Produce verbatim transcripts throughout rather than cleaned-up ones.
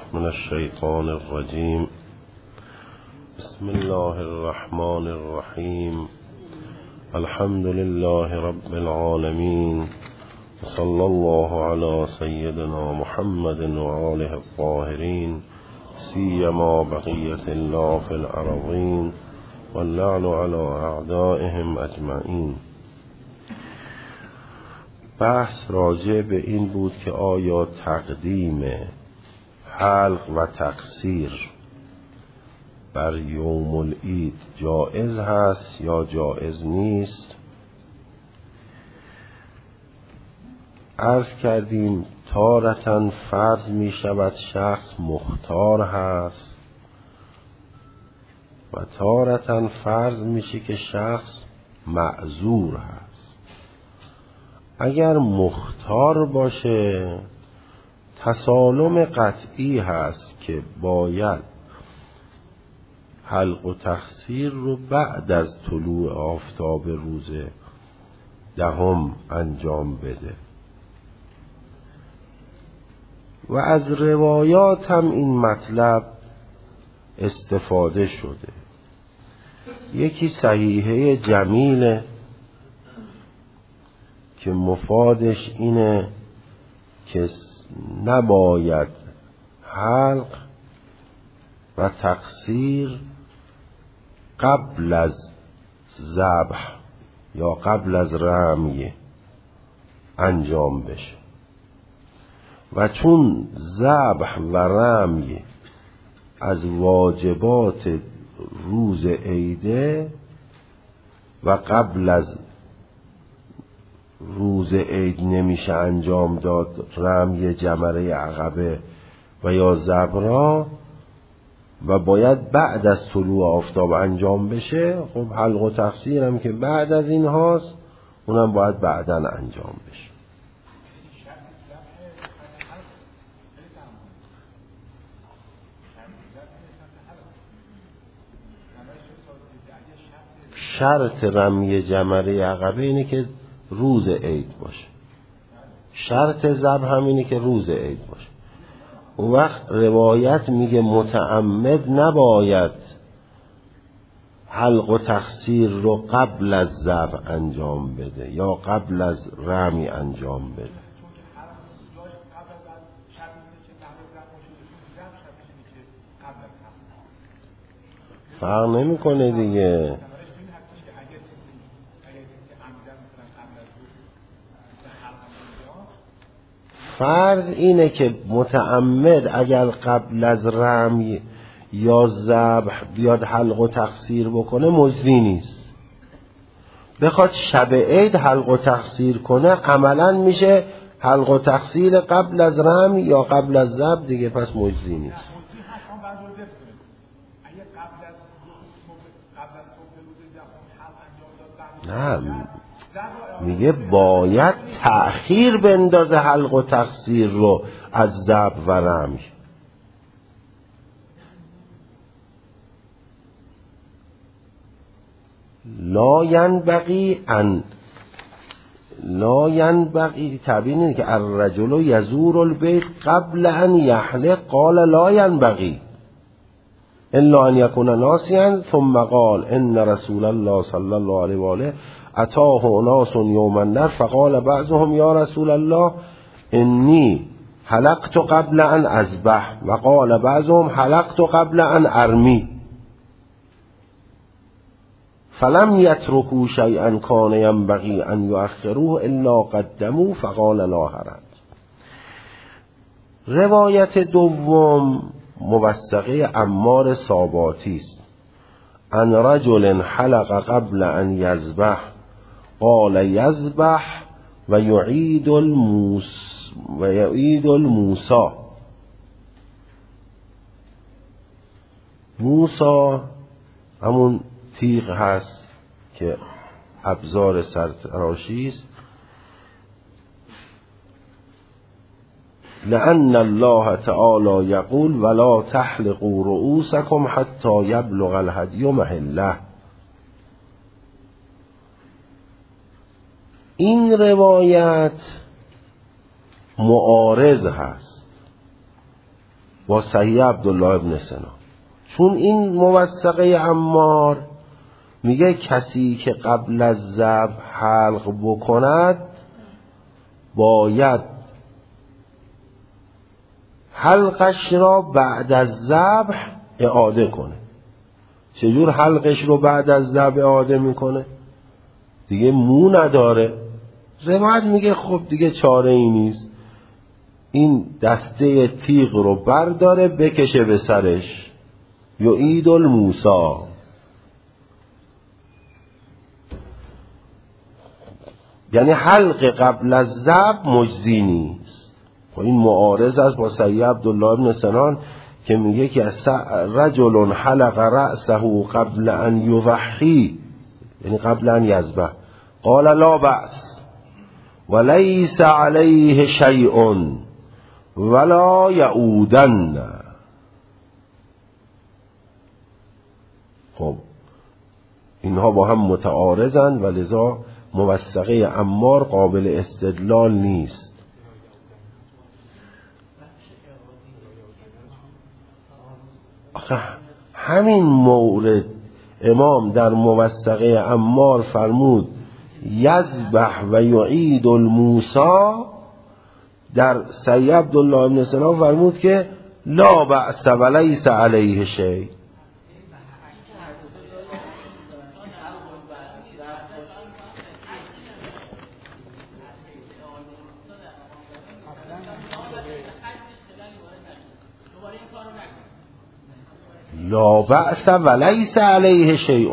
من الشيطان الرجيم. بسم الله الرحمن الرحيم. الحمد لله رب العالمين، صلى الله على سيدنا محمد وآله الطاهرين، سيما بقية الله في الأرضين، واللعن على أعدائهم أجمعين. بحث راجع به این بود که آیا تقدیم حلق و تقصیر بر یوم العید جائز هست یا جائز نیست. عرض کردیم تارةً فرض می شود شخص مختار هست و تارةً فرض میشه که شخص معذور هست. اگر مختار باشه تسالم قطعی هست که باید حلق و تقصیر رو بعد از طلوع آفتاب روز دهم انجام بده و از روایات هم این مطلب استفاده شده. یکی صحیحه جمیله که مفادش اینه که نباید حلق و تقصیر قبل از ذبح یا قبل از رمی انجام بشه و چون ذبح و رمی از واجبات روز عیده و قبل از روز عید نمیشه انجام داد رمی جمره عقبه و یا زبرا و باید بعد از طلوع آفتاب انجام بشه. خب حلق و تقصیر هم که بعد از این هاست اونم باید بعداً انجام بشه. شرط رمی جمره عقبه اینه که روز عید باشه، شرط ذبح هم اینه که روز عید باشه. اون وقت روایت میگه متعمد نباید حلق و تقصیر رو قبل از ذبح انجام بده یا قبل از رمی انجام بده. فرق نمیکنه دیگه. فرض اینه که متعمد اگر قبل از رمی یا ذبح بیاد حلق و تقصیر بکنه مجزی نیست. بخواد شب عید حلق و تقصیر کنه عملاً میشه حلق و تقصیر قبل از رمی یا قبل از ذبح دیگه، پس مجزی نیست. نه میگه باید تأخیر بندازه حلق و تقصیر رو از ذبح و رمی. لا ینبغی ان لا ینبغی تعبیر اینه که الرجل یزور البیت قبل ان یحلق قال لا ینبغی الا ان یکون ناسیا ثم قال ان رسول الله صلی الله علیه و آله اتاه اناس یوم النحر فقال بعضهم یا رسول الله انی حلقت قبل ان اذبح و قال بعضهم حلقت قبل ان ارمی فلم یترکوا شیئا کان ینبغی ان یؤخروه الا قدموه فقال لا حرج. روایت دوم موثقه عمار ساباتی است. ان رجل حلق قبل ان یذبح قال یذبح و یعید الموس و یعید الموسا. موسا همون تیغ هست که ابزار سرتراشی است. لأن الله تعالی یقول ولا تحلقوا رؤوسکم حتی یبلغ الهدی محله. این روایت معارض هست با صحیح عبدالله ابن سنان. چون این موثقه عمار میگه کسی که قبل از ذبح حلق بکند باید حلقش را بعد از ذبح اعاده کنه. چجور حلقش رو بعد از ذبح اعاده میکنه؟ دیگه مو نداره. روایت میگه خب دیگه چاره ای نیست، این دسته تیغ رو برداره بکشه به سرش، یعید الموسی. یعنی حلق قبل از ذبح مجزی نیست. و این معارض است با صحیح عبدالله ابن سنان که میگه که رجل حلق رأسه قبل ان یضحی، یعنی قبل ان یذبح، قال لا بأس ولیس علیه شیء ولا یعودن. خب اینها با هم متعارضند و لذا موثقه عمار قابل استدلال نیست. آخه همین مورد امام در موثقه عمار فرمود یذبح و یعید الموسی، در صحیح عبدالله ابن سنان فرمود که لا بأس ولیس علیه شیء. لا بأس ولیس علیه شیء.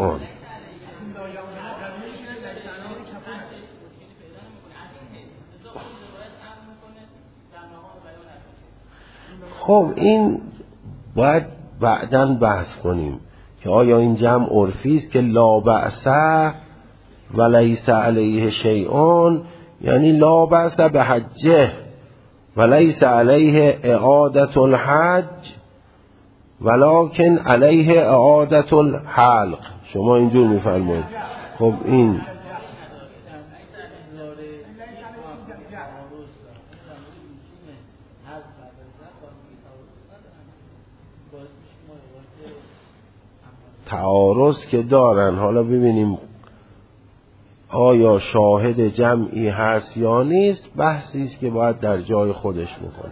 خب این باید بعداً بحث کنیم که آیا این جمع عرفی است که لا بأس ولیس علیه شیء، یعنی لا بأس به حجه ولیس علیه اعادة الحج ولکن علیه اعادة الحلق. شما اینجور میفرمایید. خب این تعارض که دارن. حالا ببینیم آیا شاهد جمعی هست یا نیست، بحثی است که باید در جای خودش بکنه.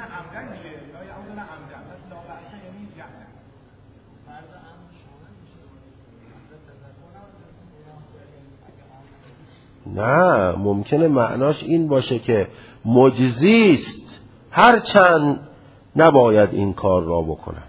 نه، ممکنه معناش این باشه که مجزی است، هرچند نباید این کار را بکند.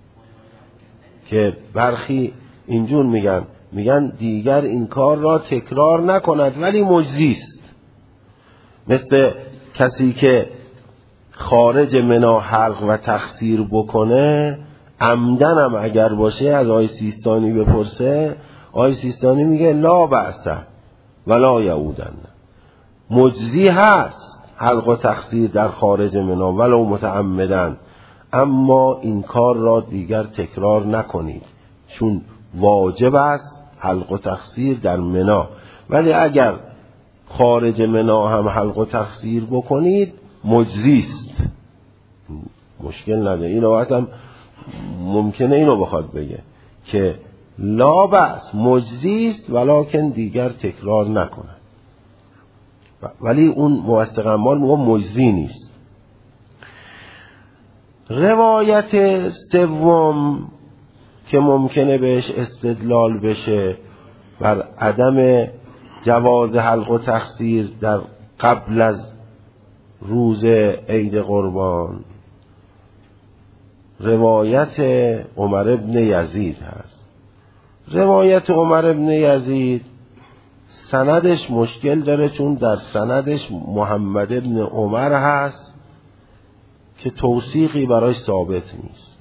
که برخی اینجور میگن میگن دیگر این کار را تکرار نکند ولی مجزی است. مثل کسی که خارج منا حلق و تقصیر بکنه، عمدن هم اگر باشه، از آقای سیستانی بپرسه، آقای سیستانی میگه لا بأس ولا یعودن، مجزی هست حلق و تقصیر در خارج منا ولو متعمدن، اما این کار را دیگر تکرار نکنید چون واجب است حلق و تقصیر در منا. ولی اگر خارج منا هم حلق و تقصیر بکنید مجزی است، مشکل نداره. این روایت هم ممکنه اینو بخواد بگه که لا بأس مجزی است ولکن دیگر تکرار نکنه، ولی اون موثق عمال مجزی نیست. روایت سوم که ممکنه بهش استدلال بشه بر عدم جواز حلق و تقصیر در قبل از روز عید قربان، روایت عمر ابن یزید هست. روایت عمر ابن یزید سندش مشکل داره، چون در سندش محمد ابن عمر هست که توثیقی برایش ثابت نیست،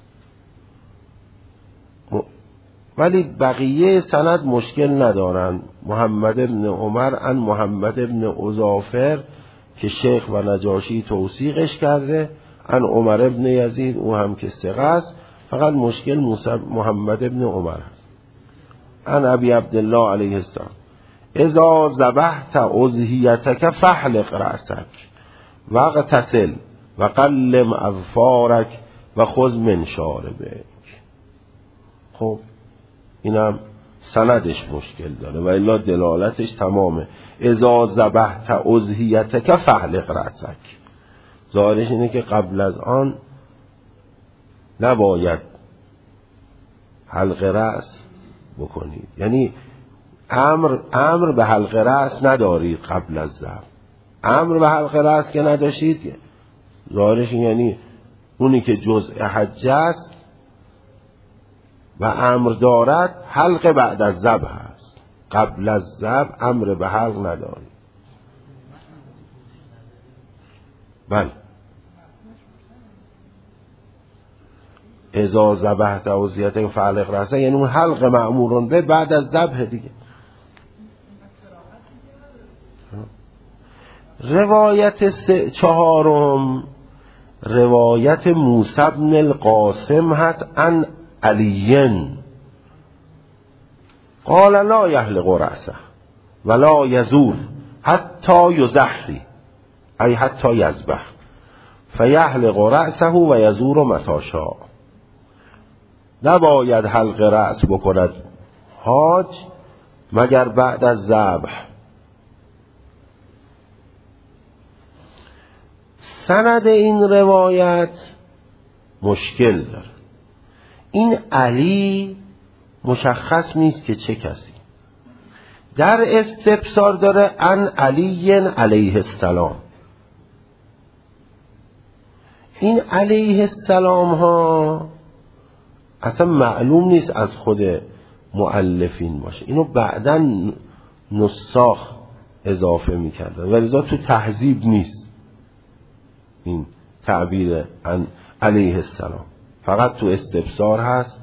ولی بقیه سند مشکل ندارن. محمد ابن عمر عن محمد ابن عزافر که شیخ و نجاشی توثیقش کرده، عن عمر ابن یزید او هم که ثقه است، فقط مشکل محمد ابن عمر است. عن ابی عبدالله علیه السلام اذا ذبحت اضحیتک فاحلق رأسک واغتسل وقلم اظفارک و خذ من شاربک. خب اینم سندش مشکل داره و الا دلالتش تمامه. اذا ذبحت اضحیتک فاحلق رأسک. ظاهرش اینه که قبل از آن نباید حلق رأس بکنید، یعنی امر امر به حلق رأس ندارید قبل از ذبح. امر به حلق رأس که نداشتید، ظاهرش یعنی اونی که جزء حج است و امر دارد حلق بعد از ذبح است، قبل از ذبح امر به حلق ندارید. بله اذا ذبحت اضحیتک فاحلق رأسک، یعنی اون حلق مأمورون به بعد از ذبح دیگه. روایت چهارم روایت موسی بن القاسم هست عن علی قال لا یحلق رأسه ولا یزور حتی یزحری ای حتی یذبح فیحلق رأسه و یزور متی شاء. نباید حلق رأس بکند حاج مگر بعد از ذبح. سند این روایت مشکل داره. این علی مشخص نیست که چه کسی. در استفسار داره عن علی علیه السلام. این علیه السلام ها اصلا معلوم نیست از خود مؤلفین باشه، اینو بعداً نساخ اضافه میکردن و لذا تو تهذیب نیست این تعبیر عن علیه السلام، فقط تو استفسار هست.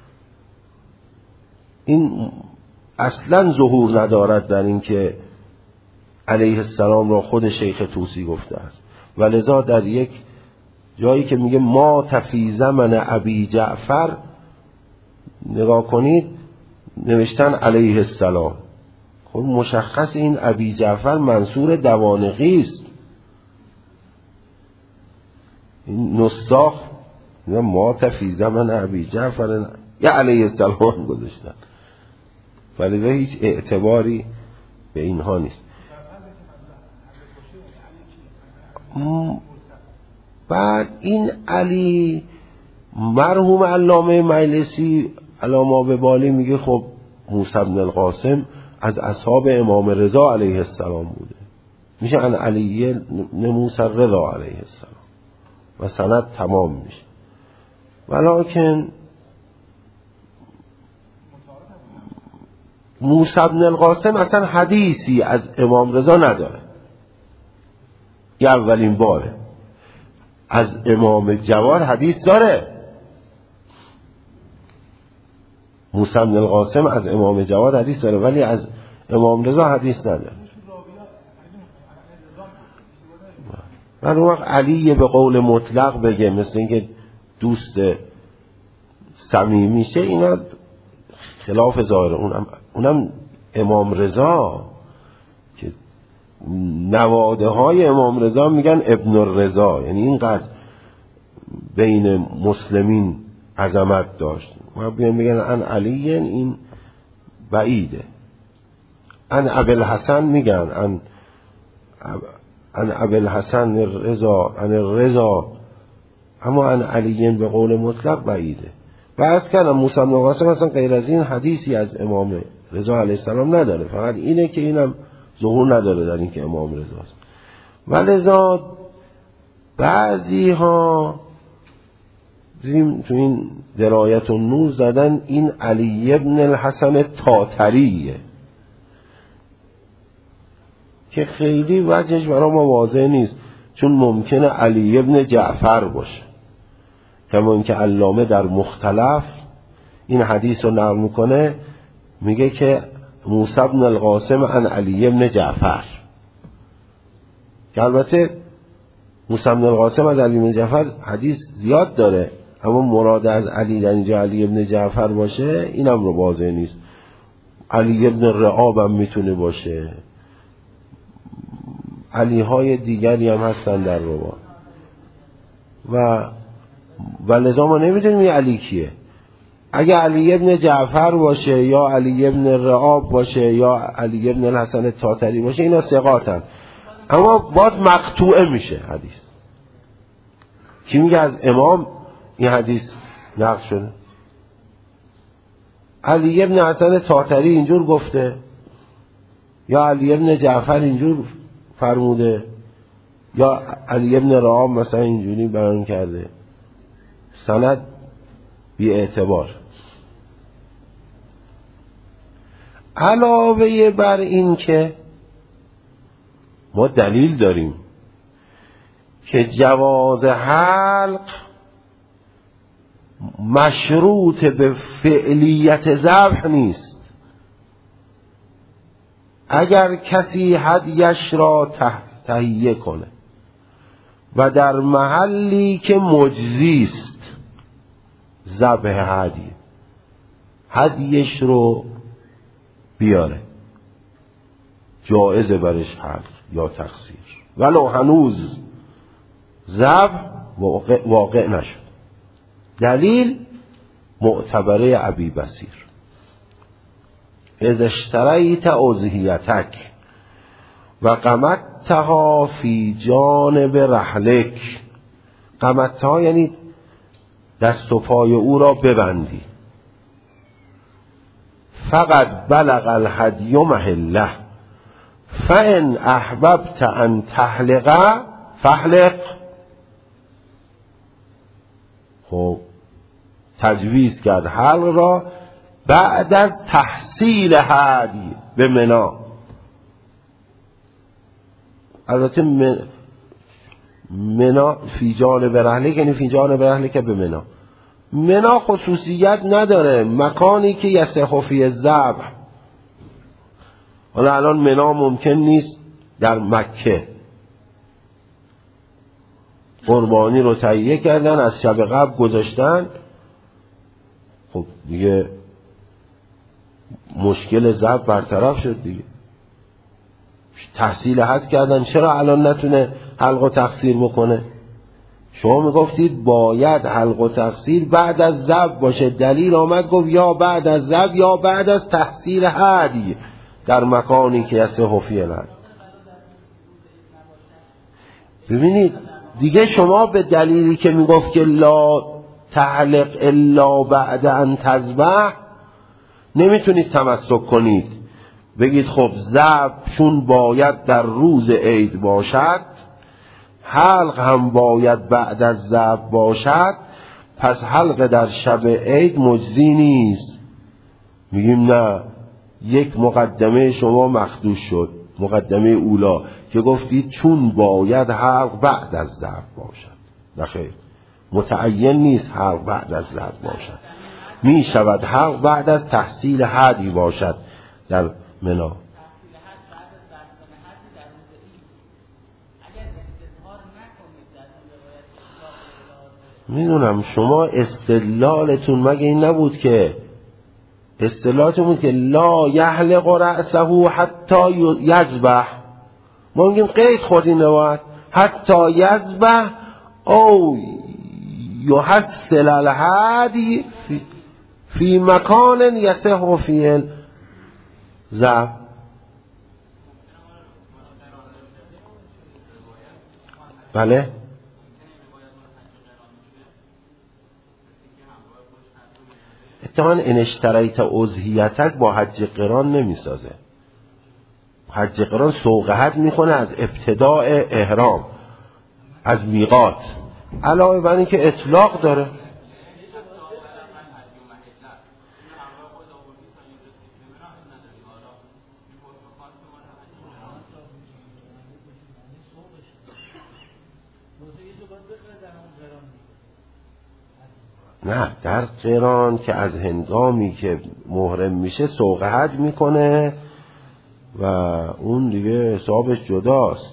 این اصلا ظهور ندارد در این که علیه السلام را خود شیخ طوسی گفته است و لذا در یک جایی که میگه ما تفی زمن ابی جعفر نگاه کنید نوشتن علیه السلام. خب مشخص این ابی جعفر منصور دوانقی است. این نساخ ما تفی زمن ابی جعفر یا علیه السلام گذاشتن، ولی هیچ اعتباری به اینها نیست. بعد این علی مرحوم علامه مجلسی علامه به بالی میگه خب موسی بن القاسم از اصحاب امام رضا علیه السلام بوده، میشه ان علی موسی رضا علیه السلام و سند تمام میشه. ولیکن موسی بن القاسم اصلا حدیثی از امام رضا نداره، یه اولین باره. از امام جواد حدیث داره، موسی بن القاسم از امام جواد حدیث داره ولی از امام رضا حدیث نداره. من اون وقت علی به قول مطلق بگه مثل اینکه دوست صمیمیشه، اینا خلاف ظاهره. اونم, اونم امام رضا که نواده های امام رضا میگن ابن الرضا، یعنی اینقدر بین مسلمین عظمت داشت. ما بیان میگن ان علی، این بعیده. ان ابوالحسن میگن ان ان ابوالحسن الرضا ان الرضا، اما ان علی به قول مطلق بعیده. و از کنم موسی بن القاسم اصلا غیر از این حدیثی از امام رضا علیه السلام نداره، فقط اینه که اینم ظهور نداره در این که امام رضاست. ولذا بعضی ها تو این درایت النور زدن این علی ابن الحسن تاتریه که خیلی وجهش برای ما واضح نیست، چون ممکنه علی ابن جعفر باشه، کما اینکه علامه در مختلف این حدیث رو نقل میکنه، میگه که موسی بن القاسم عن علی ابن جعفر، که البته موسی بن القاسم از علی ابن جعفر حدیث زیاد داره، اما مراد از علی در اینجا علی ابن جعفر باشه اینم رو واضح نیست. علی ابن رعاب هم میتونه باشه، علی های دیگری هم هستن در روا. و و لذا ما نمیدونیم این علی کیه. اگه علی ابن جعفر باشه یا علی ابن رعاب باشه یا علی ابن الحسن تاتری باشه اینا ثقاتن، اما باز مقطوعه میشه حدیث. کی میگه از امام این حدیث نقل شده؟ علی ابن حسن تاتری اینجور گفته یا علی ابن جعفر اینجور فرموده یا علی ابن رعاب مثلا اینجوری بیان کرده. سند بی اعتبار. علاوه بر این که ما دلیل داریم که جواز حلق مشروط به فعلیت ذبح نیست. اگر کسی هدیش را تهیه کنه و در محلی که مجزی است ذبح هدیه، هدیش رو بیاره، جایزه برش حلق یا تقصیر، ولو هنوز ذبح واقع, واقع نشد. دلیل معتبره ابی بصیر: اذا اشتریت اضحیتک و قمتها فی جانب رحلک. قمتها یعنی دست و پای او را ببندی. فقط بلغ الهدی محله فان احببت ان تحلق فحلق. خب تجویز کرد حلق را بعد از تحصیل هدی به منا. البته منا فی جانب رحله یعنی فی جانب رحله که به منا. منا خصوصیت نداره، مکانی که یصح فی الذبح. حالا الان منا ممکن نیست در مکه. قربانی رو تهیه کردن، از شب قبل گذاشتن، خب دیگه مشکل ذبح برطرف شد دیگه. تحصیل حد کردن، چرا الان نتونه حلق و تقصیر بکنه؟ شما میگفتید باید حلق و تقصیر بعد از ذبح باشه. دلیل آمد گفت یا بعد از ذبح یا بعد از تحصیل هدی در مکانی که یصح فی الحد. ببینید دیگه شما به دلیلی که میگفت که لا تحلق الا بعد ان تذبح نمیتونید تمسک کنید، بگید خب ذبح چون باید در روز عید باشد، حلق هم باید بعد از ذبح باشد، پس حلق در شب عید مجزی نیست. میگیم نه، یک مقدمه شما مخدوش شد، مقدمه اولا که گفتید چون باید حلق بعد از ذبح باشد. نخیر، متعین نیست حلق بعد از ذبح باشد، می شود حلق بعد از تحصیل هدی باشد در منا. میدونم شما استدلالتون مگه این نبود که استدلالتون بود که لا یحلق رأسه حتی یذبح. ما میگیم قید خودی نواد حتی یذبح او یحصل الهدی فی, فی مکان یصح فیه الذبح. بله اتفاقاً ان اشتریت اضحیتک با حج قران نمیسازه. حج قران سوق حج میکنه از ابتداء احرام، از میقات، علاوه بر این که اطلاق داره. نه، در قران که از هنگامی که محرم میشه سوق حج میکنه و اون دیگه حسابش جداست.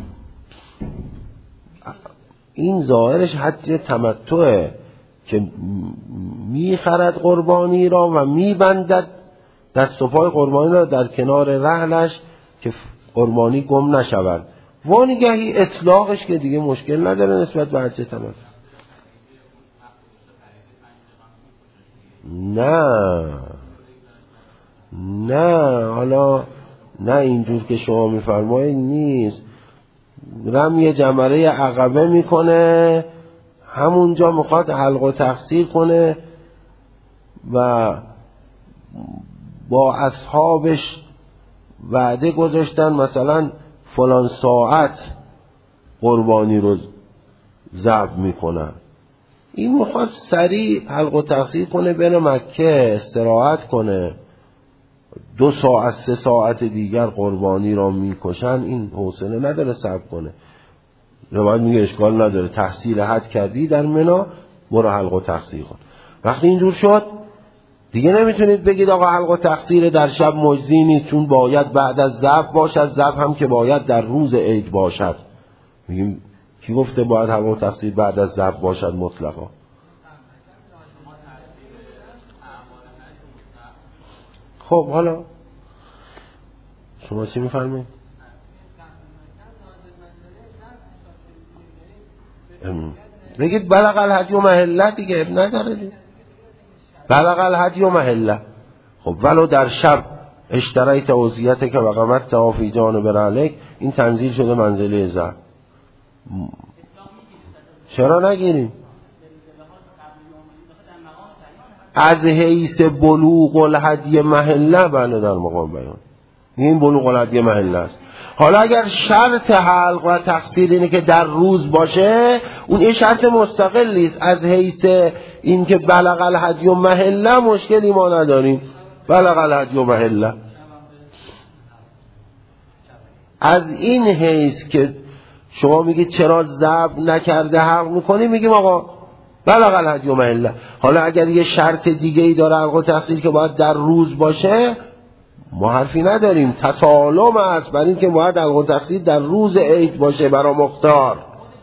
این ظاهرش حج تمتعه که میخرد قربانی را و میبندد دست و پای قربانی را در کنار رحلش که قربانی گم نشود. وانگهی اطلاقش که دیگه مشکل نداره نسبت به حج تمتع. نه نه حالا نه اینجور که شما میفرمایید نیست. رمی جمره عقبه میکنه، همونجا میخواد حلق و تقصیر کنه و با اصحابش وعده گذاشتن مثلا فلان ساعت قربانی رو ذبح میکنن. این میخواد سریع حلق و تقصیر کنه، بره مکه استراحت کنه، دو ساعت سه ساعت دیگر قربانی را میکشن. این حوصله نداره صبر کنه. روایت میگه اشکال نداره، تحصیل حد کردی در منا، برو حلق و تقصیر کن. وقتی اینجور شد دیگه نمیتونید بگید آقا حلق و تقصیر در شب مجزی نیست، چون باید بعد از ذبح باشد، ذبح هم که باید در روز عید باشد. میگیم کی گفته باید حلق و تقصیر بعد از ذبح باشد مطلقا؟ خب حالا شما چی میفرمایید؟ بگید بلغ الهدی و محله دیگه، اب نداره دیگه. بلغ الهدی و محله. خب ولو در شب اشتریت اوزیت که وقمت توافی جانب رعلک، این تنزیل شده منزله ذبح. چرا نگیریم؟ از حیث بلوغ الهدی محله بله در مقام بیان، این بلوغ الهدی محله است. حالا اگر شرط حلق و تقصیر اینه که در روز باشه، اون این شرط مستقل نیست. از حیث این که بلغ الهدی و محله مشکلی ما نداریم، بلغ الهدی و محله. از این حیث که شما میگید چرا ذبح نکرده حلق میکنی، میگیم آقا بلغ الهدی و محله. حالا اگر یه شرط دیگه ای داره حلق و تقصیر که باید در روز باشه، ما حرفی نداریم، تسالم است بر این که باید حلق و تقصیر در روز عید باشه برای مختار.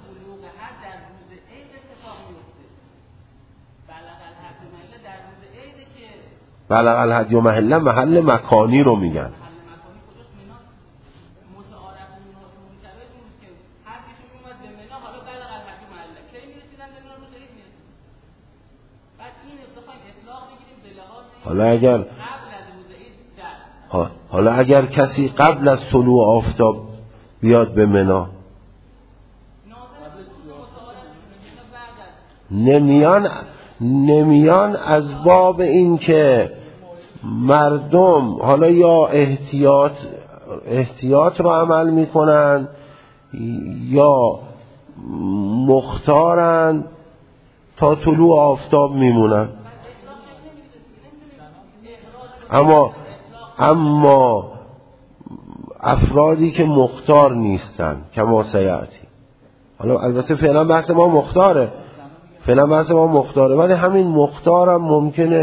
بلغ الهدی و محله محل مکانی رو میگن. حالا اگر حالا اگر کسی قبل از طلوع آفتاب بیاد به منا، نمیان نمیان از باب این که مردم حالا یا احتیاط احتیاط رو عمل میکنن یا مختارن تا طلوع آفتاب میمونن. اما اما افرادی که مختار نیستن کما سیاتی، حالا البته فعلا بحث ما مختاره، فعلا بحث ما مختاره، ولی همین مختارم ممکنه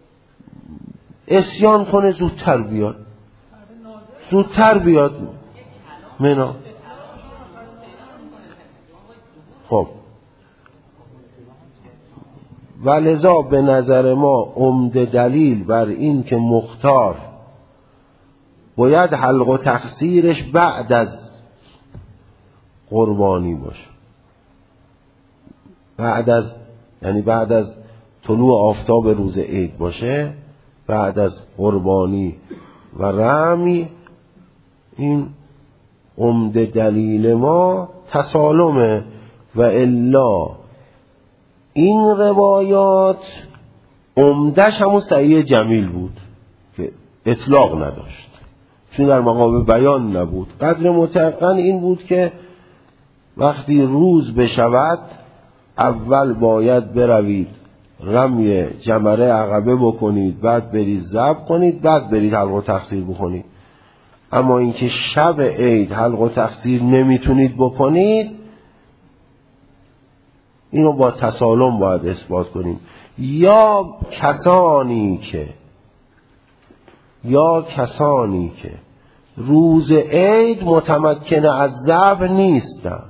عصیان کنه، زودتر بیاد زودتر بیاد منا. خب ولذا به نظر ما عمده دلیل بر این که مختار باید حلق و تقصیرش بعد از قربانی باشه، بعد از یعنی بعد از طلوع آفتاب روز عید باشه، بعد از قربانی و رمی. این عمده دلیل ما تسالمه. و الا این روایات عمدش همون صحیح جمیل بود که اطلاق نداشت، چون در مقام بیان نبود. قدر متقن این بود که وقتی روز بشود اول باید بروید رمی جمره عقبه بکنید، بعد برید ذبح کنید، بعد برید حلق و تقصیر بکنید. اما اینکه شب عید حلق و تقصیر نمیتونید بکنید، اینو با تسالم باید اثبات کنیم. یا کسانی که یا کسانی که روز عید متمکن از ذبح نیستن،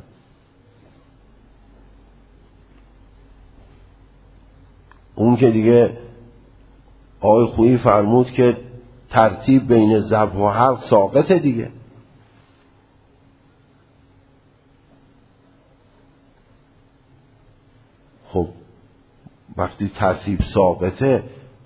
اون که دیگه آقای خویی فرمود که ترتیب بین ذبح و حلق ساقطه دیگه. خب وقتی ترتیب ساقطه،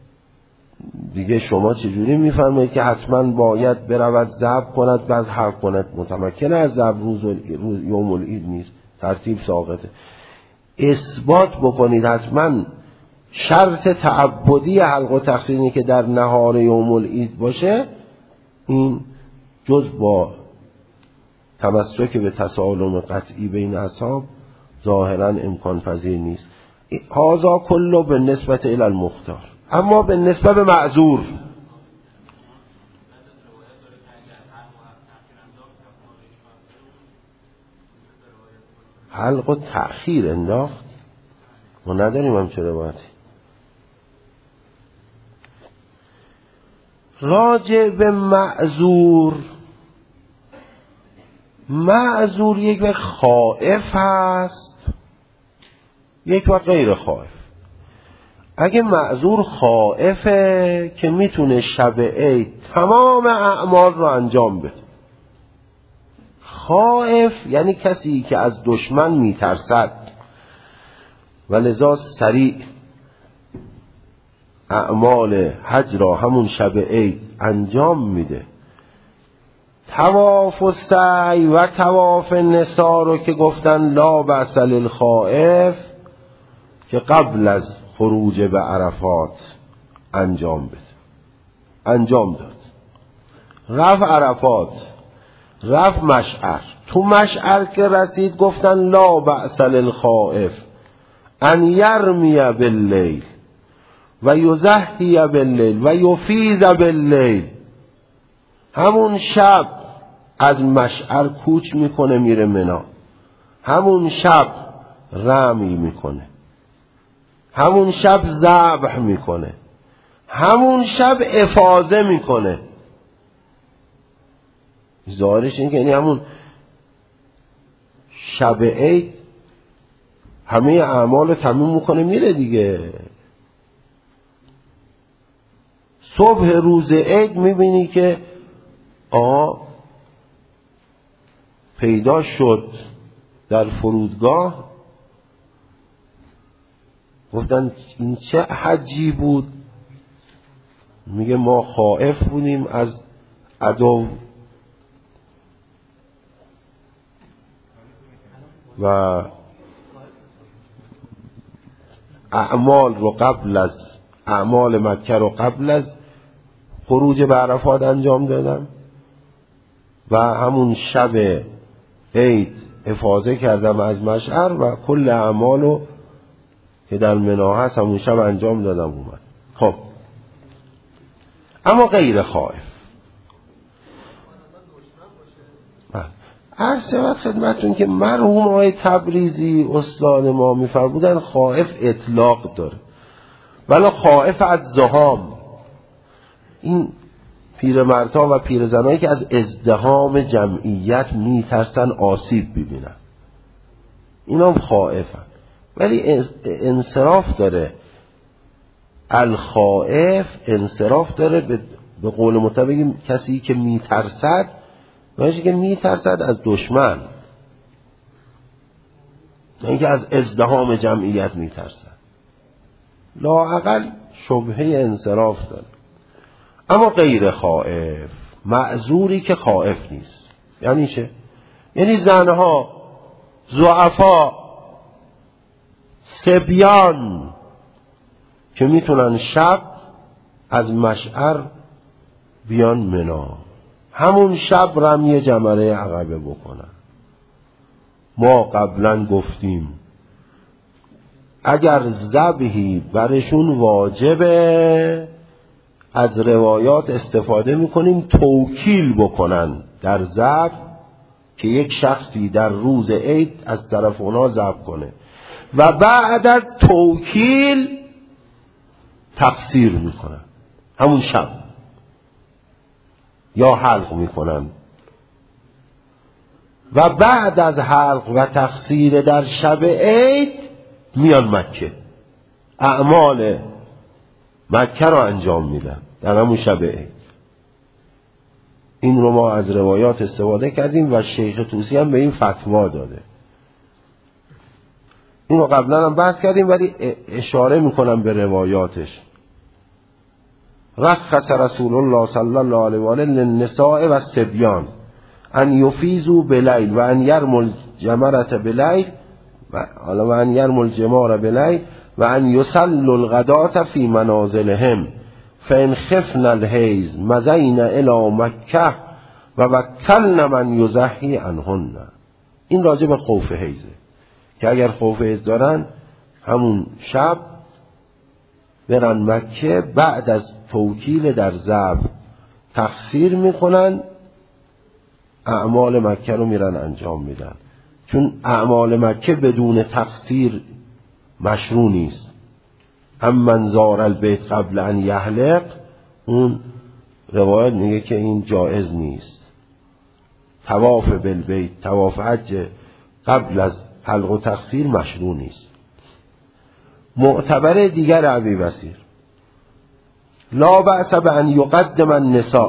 دیگه شما چجوری میفرمایید که حتما باید برود ذبح کند بعد حلق کند؟ متمکن از ذبح روز یوم العید نیست، ترتیب ساقطه. اثبات بکنید حتما شرط تعبدی حلق و تقصیری که در نهار یوم العید باشه، این جز با تمسک به تسالم قطعی بین اصحاب ظاهرا امکان پذیر نیست. هذا کله به نسبت الی المختار. اما به نسبت به معذور، حلق و تأخیر انداخت ما نداریم هم چه روایتی. راجع به معذور، معذور یک وقت خائف هست، یک وقت غیر خائف. اگه معذور خائفه که میتونه شب عید تمام اعمال رو انجام بده. خائف یعنی کسی که از دشمن میترسد و لذا سریع اعمال حج را همون شب عید انجام میده. طواف و سعی و طواف نسا رو که گفتن لا بأس للخائف که قبل از خروج به عرفات انجام بده، انجام داد. رفت عرفات، رفت مشعر، تو مشعر که رسید گفتن لا بأس للخائف ان یرمی باللیل و یضحی باللیل و یفیض باللیل. همون شب از مشعر کوچ میکنه میره منا، همون شب رمی میکنه، همون شب ذبح میکنه، همون شب افاضه میکنه. ظاهرش این که یعنی همون شب عید همه اعمال رو تموم میکنه میره دیگه. صبح روز عید میبینی که آه پیدا شد در فرودگاه، گفتن این چه حجی بود؟ میگه ما خائف بودیم از عدو و اعمال رو قبل از اعمال مکه رو قبل از خروج به عرفات انجام دادم و همون شب عید افاضه کردم از مشعر و کل اعمال رو که در منا هست همون شب انجام دادم اومد. خب اما غیر خائف، عرض شود خدمتون که مرحوم آقای تبریزی استاد ما میفرمودن خائف اطلاق داره، ولی خائف از زحام، این پیرمردها و پیرزنایی که از ازدحام جمعیت میترسن آسیب ببینن اینا هم خائفن. ولی انصراف داره، الخائف انصراف داره به, به قول مطابق کسی که میترسد، ماشی که میترسد از دشمن، نه اینکه از ازدحام جمعیت میترسد، لااقل شبهه انصراف داره. اما غیر خائف، معذوری که خائف نیست، یعنی چه؟ یعنی زنها، ضعفا، صبیان که میتونن شب از مشعر بیان منا، همون شب رمی جمره عقبه بکنن. ما قبلا گفتیم اگر ذبحی برشون واجبه از روایات استفاده میکنیم توکیل بکنن در ذبح، که یک شخصی در روز عید از طرف اونا ذبح کنه و بعد از توکیل تقصیر میکنن همون شب یا حلق میکنن و بعد از حلق و تقصیر در شب عید میان مکه، اعمال مکه رو انجام میدن در همون شب عید. این رو ما از روایات استفاده کردیم و شیخ طوسی هم به این فتوا داده. این رو قبلا هم بحث کردیم ولی اشاره میکنم به روایاتش. رخص رسول الله صلی الله علیه و آله للنساء و الصبیان ان یفیزوا بلیل و ان یرموا الجمرة بلیل و حالا و ان یرموا الجمار بلیل و ان یصلوا الغداة فی منازلهم فان خفن الحیض مضین الی مکه و وکلن من یضحی عنهن. این راجع به خوف حیضه که اگر خوف حیض دارن همون شب برن مکه، بعد از توکیل در ذبح تقصیر میکنن، اعمال مکه رو میرن انجام میدن، چون اعمال مکه بدون تقصیر مشروع نیست. اما من زار البیت قبل ان یحلق، اون روایت میگه که این جایز نیست. طواف بالبیت، طواف حج قبل از حلق و تقصیر مشروع نیست. معتبر دیگر ابی بصیر، لا بأس بأن یقدم النساء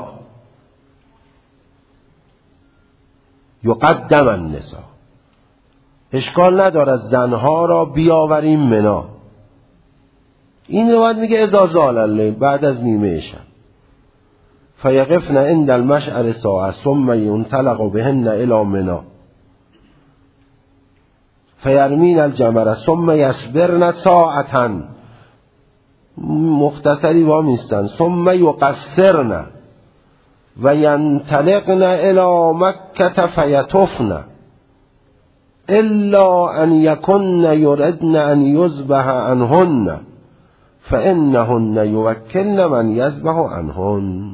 یقدم النساء، اشکال ندارد زنها را بیاوریم منا. این روایت میگه اذا زال اللیل، بعد از نیمه شب، فیقفن عند المشعر ساعه ثم ينطلق بهن الى منا فیرمین الجمره ثم یصبرن ساعتا، مختصری وامیستن، ثم یقصرن و ینطلقن الى مکه فیطفن الا ان یکن یردن ان یذبح عنهن فانهن یوکلن من یذبح عنهن.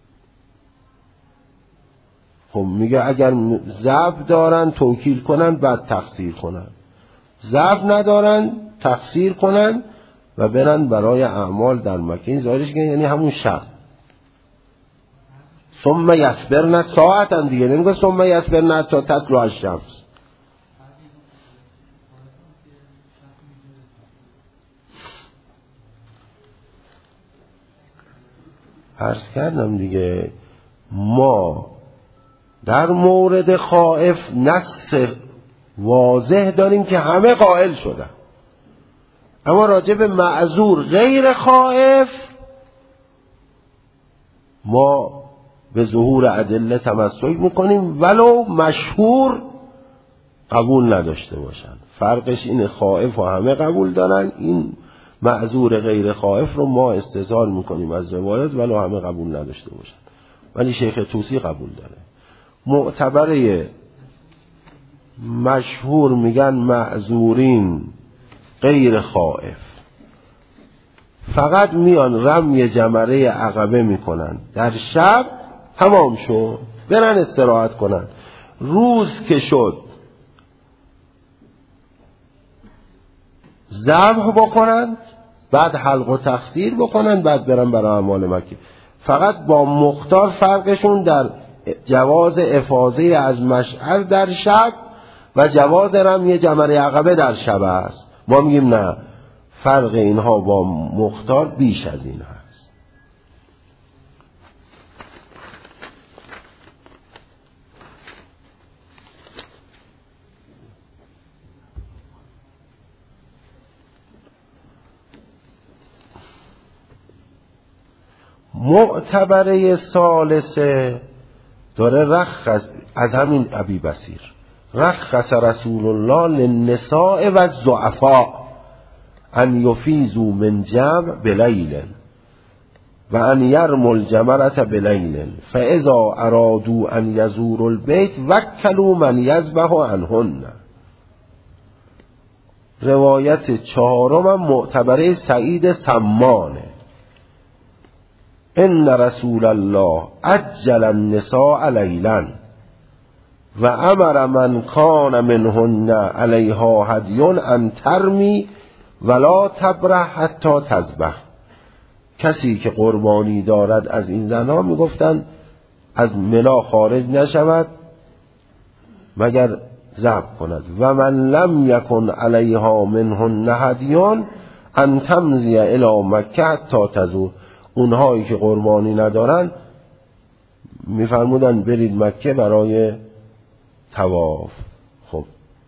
خب میگه اگر ضعف دارن توکیل کنن، بعد تقصیر کنن، ضعف ندارن تقصیر کنن و برن برای اعمال در مکه. این ظاهرش که یعنی همون شب. ثم یصبرن ساعتا دیگه نمیگه ثم یصبرن تا تطلع الشمس. عرض کردم دیگه، ما در مورد خائف نص واضح داریم که همه قائل شدن، اما راجع به معذور غیر خائف ما به ظهور ادله تمسک میکنیم ولو مشهور قبول نداشته باشن. فرقش اینه، خائف و همه قبول دارن، این معذور غیر خائف رو ما استظهار میکنیم از روایت ولو همه قبول نداشته باشن، ولی شیخ طوسی قبول داره. معتبره مشهور میگن معذورین غیر خائف فقط میان رمی جمره عقبه میکنن در شب، تمام شد، برن استراحت کنن. روز که شد ذبح بکنن، بعد حلق و تقصیر بکنن، بعد برن برای اعمال مکه. فقط با مختار فرقشون در جواز افاضه از مشعر در شب و جواز رمی جمره عقبه در شب است. ما میگیم نه، فرق اینها با مختار بیش از این هست. معتبره ثالثه داره رخص از همین ابی بصیر، رخص رسول الله للنساء و الضعفاء ان یفیزوا من جمع بلیل و ان یرموا الجمرة بلیل فاذا ارادوا ان یزوروا البیت وکلوا من یذبح عنهن. روایت چهارم معتبره سعید سمانه، ان رسول الله عجل النساء لیلا و امر من کان منهن علیها هدی ان ترمی ولا تبرح حتی تذبح. کسی که قربانی دارد از این زنها میگفتن از منا خارج نشود مگر ذبح کند. و من لم یکن علیها منهن هدی ان تمضی الی مکه حتی تزور. اونهایی که قربانی ندارن میفرمودن برید مکه برای طواف. خب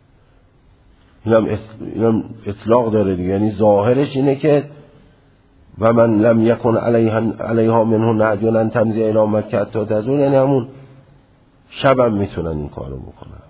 اینم, اینم اطلاق داره دیگه، یعنی ظاهرش اینه که و من لم یکن علیها منه نهی ان تمضی الی مکه حتی تزول، یعنی همون شبم میتونن این کارو بکنن.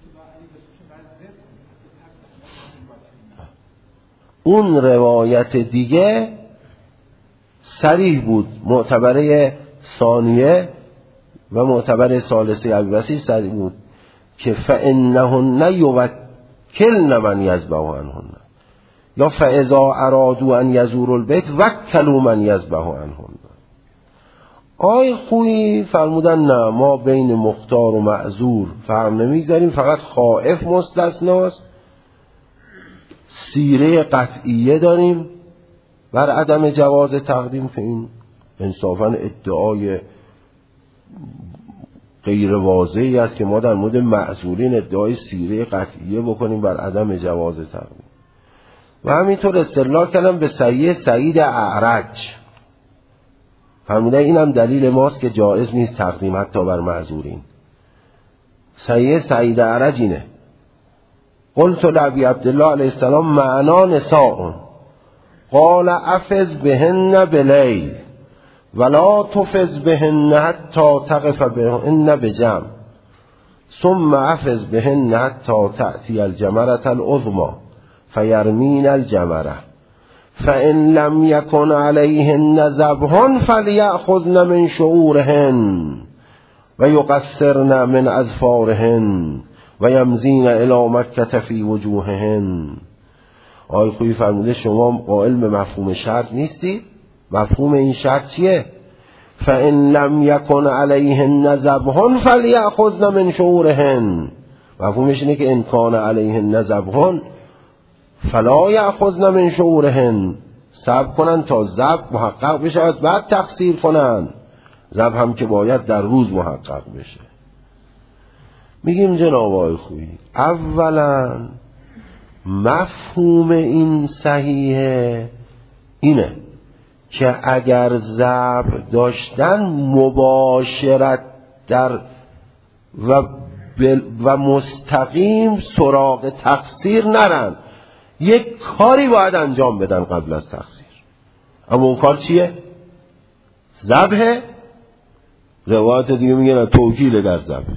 اون روایت دیگه صریح بود، معتبره ثانیه و معتبره ثالثه ابوبصیر صریح بود که فانهن یوکلن من یذبح عنهن، یا فاذا ارادوا ان یزوروا البیت وکلوا من یذبح عنهن. آی خویی فرمودن نه، ما بین مختار و معذور فرق نمیذاریم، فقط خائف مستثناست. سیره قطعیه داریم بر عدم جواز تقدیم، که این انصافاً ادعای غیر واضحی است که ما در مورد معذورین ادعای سیره قطعیه بکنیم بر عدم جواز تقدیم. و همینطور استدلال کردم به صحیح سعید اعرج، فرمودن این هم دلیل ماست که جایز نیست تقدیم حتی بر معذورین. صحیح سعید اعرج اینه: قلت لابی عبدالله علیه السلام معنا نساء قال افز بهن بلیل ولا تفز بهن حتی تقف بهن بجمع ثم افز بهن حتی تأتی الجمرة العظمى فیرمین الجمرة فإن لم يكن عليهن ذبح فليأخذن من شعورهن ويقصرن من أظفارهن ويمضين إلى مكة في وجوههن. آقای خویی فرموده شما قائل به مفهوم شرط نیستید. مفهوم این شرط چیه؟ فإن لم يكن عليهن ذبح فليأخذن من شعورهن. مفهومش اینه که ان کان علیهن ذبح فلا یأخذن من شعورهن، صبر کنن تا ذبح محقق بشه بعد تقصیر کنن. ذبح هم که باید در روز محقق بشه. میگیم جناب آقای خویی، اولا مفهوم این صحیحه اینه که اگر ذبح داشتن مباشرت در و, و مستقیم سراغ تقصیر نرن، یک کاری باید انجام بدن قبل از تقصیر. اما اون کار چیه؟ ذبح. روایت دیگه میگن توکیل در ذبح.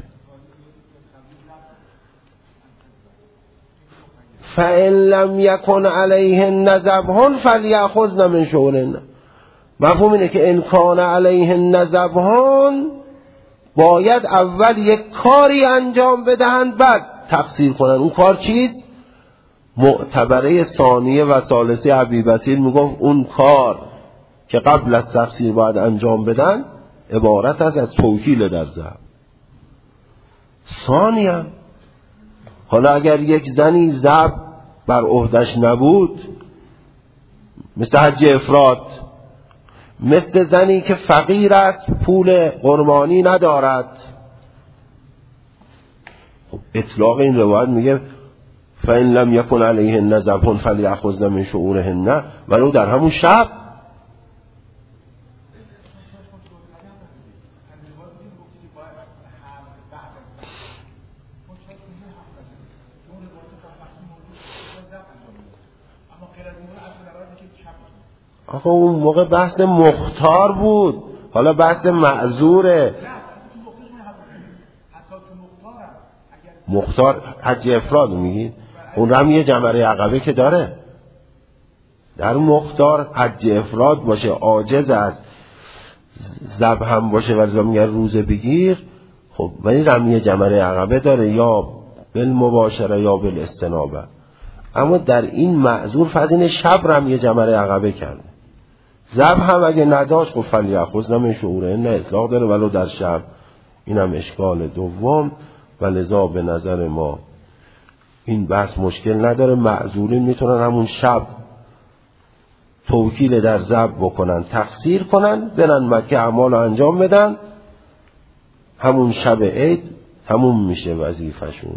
فإن لم يكن عليهن ذبح فليأخذن من شعورهن. مفهوم اینه که ان کان علیهن ذبح باید اول یک کاری انجام بدهند بعد تقصیر کنن. اون کار چیست؟ معتبره ثانیه و ثالثه ابوبصیر میگفت اون کار که قبل از تقصیر باید انجام بدن عبارت است از توکیل در ذبح. ثانیاً حالا اگر یک زنی ذبح بر عهدش نبود، مثل حج افراد، مثل زنی که فقیر است پول قربانی ندارد، خب اطلاق این روایت میگه فإن لم يكن عليهن ذبح فليأخذن من شعورهن، ولو در همون شب. آقا اون موقع بحث مختار بود، حالا بحث معذوره. مختار حج افراد میگید، اون رمی جمره عقبه که داره. در مختار حج افراد باشه، عاجز از ذبح هم باشه ولی میگه روزه بگیر، خب ولی رمی جمره عقبه داره، یا بالمباشره یا بالاستنابه. اما در این معذور فقط شب رمی جمره عقبه کرده. ذبح هم اگه نداشت خب فلیأخذن من شعورهن اطلاق داره ولو در شب. اینم اشکال دوم. و لذا به نظر ما این بحث مشکل نداره، معذورین میتونن همون شب توکیل در ذبح بکنن، تقصیر کنن، برن مکه اعمال رو انجام بدن، همون شب عید تموم میشه وظیفشون.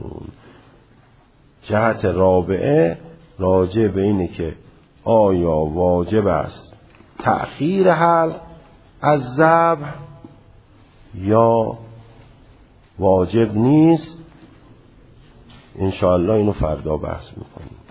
جهت رابعه راجع به اینه که آیا واجب است تأخیر حلق از ذبح یا واجب نیست، انشاءالله اینو فردا بحث میکنیم.